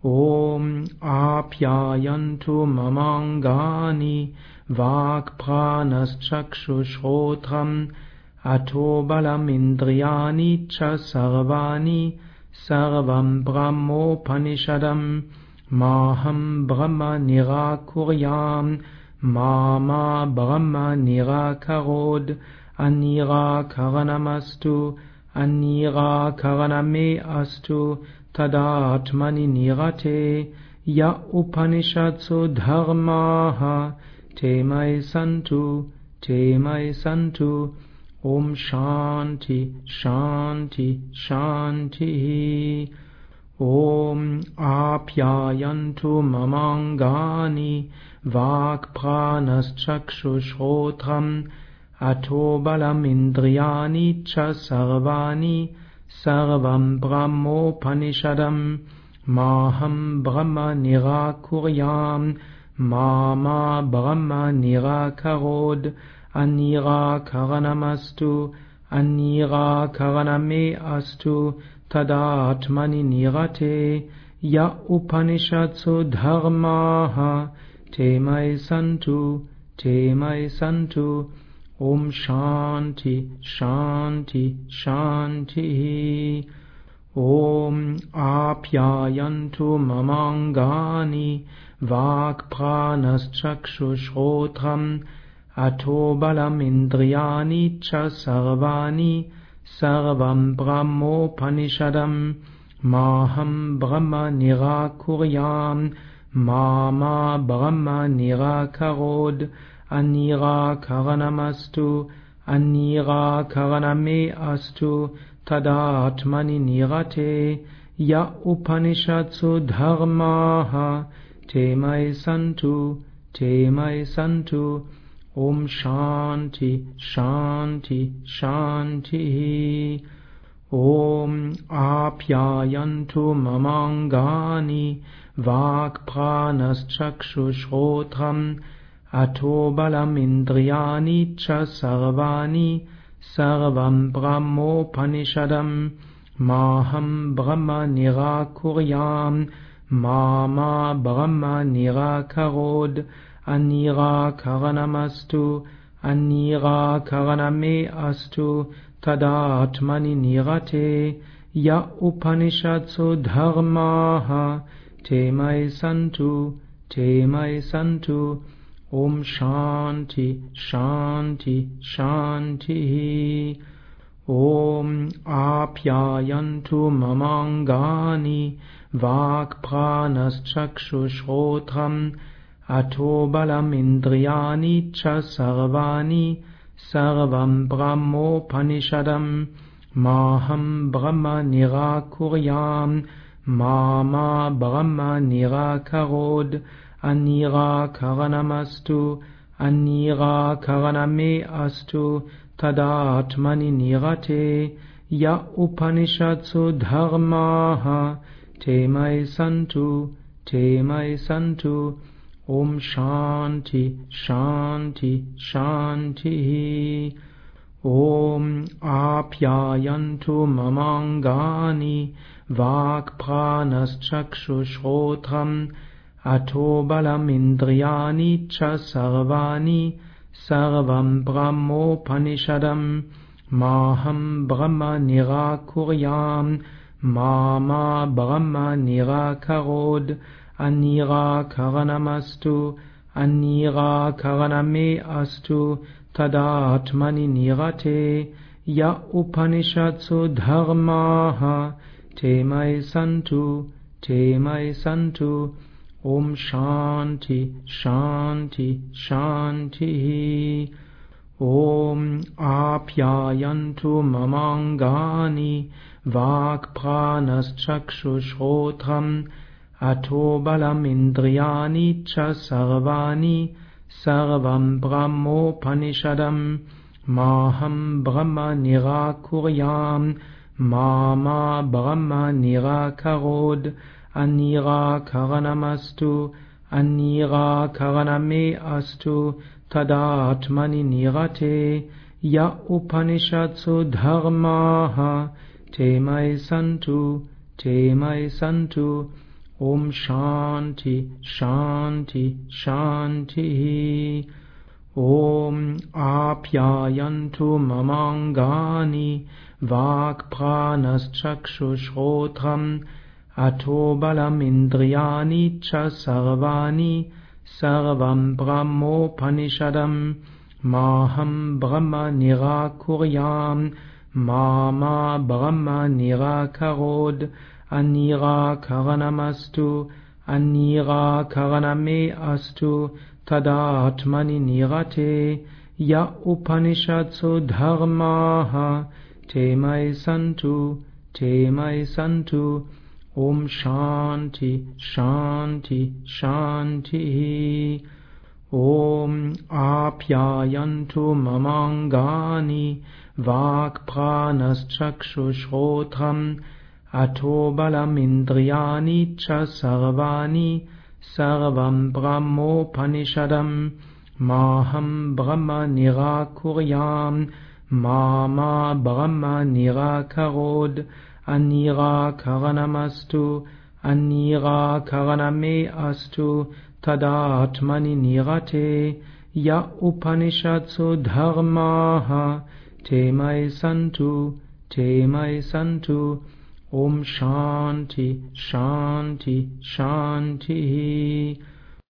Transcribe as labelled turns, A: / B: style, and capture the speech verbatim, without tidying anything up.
A: Om Apyayantu Mamangani Vagpranaschakshushotram Atobalam Indriyani Cha Sarvani Sarvam Brahmopanishadam Maham Brahma Nirakuryam Mama Brahma Nirakarod Anirakaranamastu Anirakaraname Astu Tadatmani Nirate Ya Upanishatsu Dharmaha Temai Santu Temai Santu Om Shanti Shanti Shanti Om Apyayantu Mamangani Vagpranaschakshushotram Atobalam Indriyani Cha Sarvani Sarvam Brahmopanishadam Maham Brahma Nirakuryam Mama Brahma Nirakarod Anirakaranamastu Anirakaraname Astu Tadatmani Nirate Ya Upanishatsu Dharmaha Temai Santu Temai Santu Om Shanti Shanti Shanti Om Apyayantu Mamangani Vagpranaschakshushotram Atobalam Indriyani Cha Sarvani Sarvam Brahmopanishadam Maham Brahma Nirakuryam Mama Brahma Nirakarod Anirakaranamastu Anirakaraname Astu Tadatmani Nirate Ya Upanishatsu Dharmaha Temai Santu Temai Santu Om Shanti Shanti Shanti Om Apyayantu Mamangani Vagpranaschakshushotram Atobalam Indriyani Cha Sarvani Sarvam Brahmopanishadam Maham Brahma Nirakuryam Mama Brahma Nirakarod Anirakaranamastu Anirakaraname Astu Tadatmani Nirate Ya Upanishatsu Dharmaha Temai Santu Temai Santu Om Shanti Shanti Shanti Om Apyayantu Mamangani Vagpranaschakshushotram Atobalam Indriyani Cha Sarvani Sarvam Brahmopanishadam Maham Brahma Nirakuryam Mama Brahma Nirakarod Anirakaranamastu Anirakaraname Astu Tadatmani Nirate Ya Upanishatsu Dharmaha Temai Santu Temai Santu Om Shanti Shanti Shanti Om Apyayantu Mamangani Vagpranaschakshushotram Atobalam Indriyani Cha Sarvani Sarvam Brahmopanishadam Maham Brahma Nirakuryam Mama Brahma Nirakarod Anirakaranamastu Anirakaraname Astu Tadatmani Nirate Ya Upanishatsu Dharmaha Temai Santu Temai Santu Om Shanti Shanti Shanti Om Apyayantu Mamangani Vagpranaschakshushotram Atobalam Indriyani Cha Sarvani Sarvam Brahmopanishadam Maham Brahma Nirakuryam Mama Brahma Nirakarod Anirakaranamastu Anirakaraname Astu Tadatmani Nirate Ya Upanishatsu Dharmaha Temai Santu Temai Santu Om Shanti, Shanti, Shanti. Om Apyayantu Mamangani Vak Pranas Chakshushrotram Ato Balam Indriyani Cha Sarvani Sarvam Brahmopanishadam Maham Brahma Nirakuryam Mama Brahma Nirakarod Anirakaranamastu Anirakaraname Astu Tadatmani Nirate Ya Upanishadsu Dharmaha Te Mai Santu Te Mai Santu Om Shanti Shanti Shanti. Om Apyayantu Mamangani Vak Pranas Chakshushrotram Ato Balam Indriyani Cha Sarvani Sarvam Brahmopanishadam Maham Brahma Nirakuryam Mama Brahma Nirakarod Anirakaranamastu Anirakaraname Astu Tadatmani Nirate Ya Upanishadsu Dharmaha Te Mai Santu Te Mai Santu. Om Shanti Shanti Shanti.